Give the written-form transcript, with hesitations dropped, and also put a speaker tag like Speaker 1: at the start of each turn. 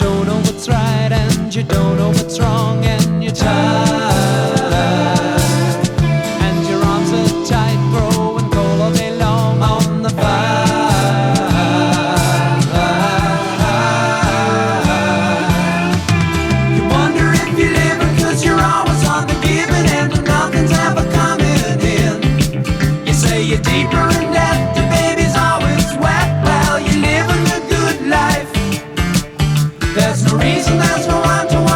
Speaker 1: don't know what's right and you don't know what's wrong, and you're tired, and your arms are tight, growing cold all day long on the fire. You wonder if you're living 'cause you're always on the giving end and nothing's ever coming in. You say you're deeper in debt, the baby's always wet. Well, you're living a good life. There's no reason, there's no rhyme to